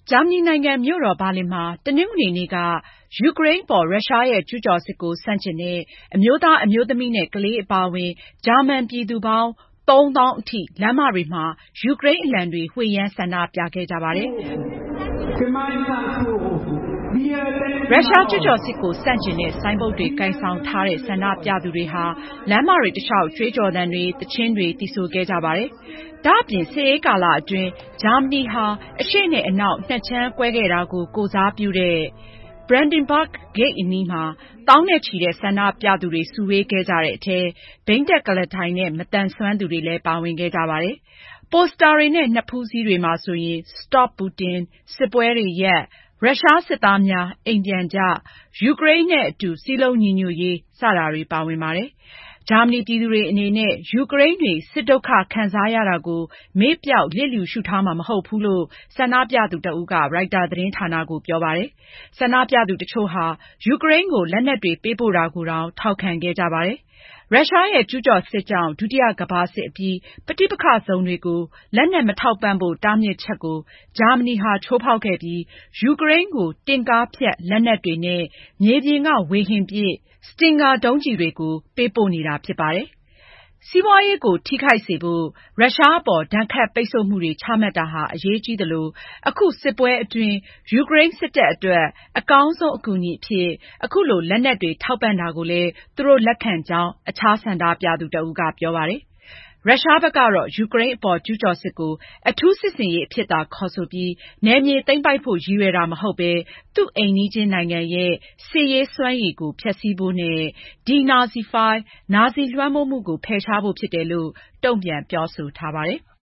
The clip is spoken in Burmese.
ဂျာမနီနိုင်ငံမြို့တော်ဘာလင်မှာတနင်္ဂနွေနေ့ကယူကရိန်းအပေါ်ရုရှားရဲ့ကျူးကျော်စစ်ကိုဆန့်ကျင်တဲ့အမျိုးသားအမျိုးသမီးနဲ့ကလေးအပါအဝင်ဂျာမန်ပြည်သူပေါင်း 3000 အထိလမ်းမတွေမှာယူကရိန်းအလံတွေဝှေ့ယမ်းဆန္ဒပြခဲ့ကြပါတယ်။ရုရှားကျူးကျော်စစ်ကိုဆန့်ကျင်တဲ့ဆိုင်းဘုတ်တွေကိုင်ဆောင်ထားတဲ့ဆန္ဒပြသူတွေဟာလမ်းမတွေတလျှောက်ကြွေးကြော်သံတွေသီချင်းတွေသီဆိုခဲ့ကြပါတယ်။ဒါ့အပြင်စစ်အေးကာလအတွင်းဂျာမနီဟာအရှေ့နဲ့အနောက်နှစ်ခြမ်းကွဲခဲ့တာကိုကိုယ်စားပြုတဲ့ Brandenburg Gate အနီးမှာသောင်းနဲ့ချီတဲ့ဆန္ဒပြသူတွေစုဝေးခဲ့ကြတဲ့အထဲဘိန်းတပ်ကုလားထိုင်နဲ့မသန်စွမ်းသူတွေလည်းပါဝင်ခဲ့ကြပါတယ်။ပိုစတာတွေနဲ့နဖူးစည်းတွေမှာဆိုရင် Stop Putin စစ်ပွဲတွေရပ်ရုရှားစစ်သားများအိမ်ပြန်ကြယူကရိန်းနဲ့အတူစည်းလုံးညီညွတ်ရေးစတာတွေပါဝင်ပါတယ်။ဂျာမနီပြည်သူတွေအနေနဲ့ယူကရိန်းတွေစစ်ဒုက္ခခံစားရတာကိုမေ့ပျောက်လျစ်လျူရှုထားမှာမဟုတ်ဘူးလို့ဆန္ဒပြသူတဦးကရိုက်တာသတင်းဌာနကိုပြောပါတယ်။ဆန္ဒပြသူတချို့ဟာယူကရိန်းကိုလက်နက်တွေပေးပို့တာကိုတောင်ထောက်ခံခဲ့ကြပါတယ်။ရုရှားရဲ့ကျူးကျော်စစ်ကြောင့်ဒုတိယကမ္ဘာစစ်အပြီးပဋိပက္ခဇုံတွေကိုလက်နက်မထောက်ပံ့ဖို့တားမြစ်ချက်ကိုဂျာမနီဟာချိုးဖောက်ခဲ့ပြီးယူကရိန်းကိုတင့်ကားဖျက်လက်နက်တွေနဲ့မြေပြင်ကဝေဟင်ပစ် Stinger ဒုံးကျည်တွေကိုပေးပို့နေတာဖြစ်ပါတယ်။စီးပွားရေးကိုထိခိုက်စေဖို့ရုရှားအပေါ်ဒဏ်ခတ်ပိတ်ဆို့မှုတွေချမှတ်တာဟာအရေးကြီးသလိုအခုစစ်ပွဲအတွင်းယူကရိန်းစစ်တပ်အတွက်အကောင်းဆုံးအကူအညီအဖြစ်အခုလိုလက်နက်တွေထောက်ပံ့တာကိုလည်းသူတို့လက်ခံကြောင်းအခြားဆန္ဒပြသူတဦးကပြောပါတယ်။ရုရှားဘက်ကတော့ယူကရိန်းအပေါ်ကျူးကျော်စစ်ကိုအထူးစစ်ဆင်ရေးအဖြစ်သာခေါ်ဆိုပြီးနယ်မြေသိမ်းပိုက်ဖို့ရည်ရွယ်တာမဟုတ်ပဲသူ့အိမ်နီးချင်းနိုင်ငံရဲ့စစ်ရေးစွမ်းရည်ကိုဖျက်ဆီးဖို့နဲ့ Denazify နာဇီလွှမ်းမိုးမှုကိုဖယ်ရှားဖို့ဖြစ်တယ်လို့တုံ့ပြန်ပြောဆိုထားပါတယ်။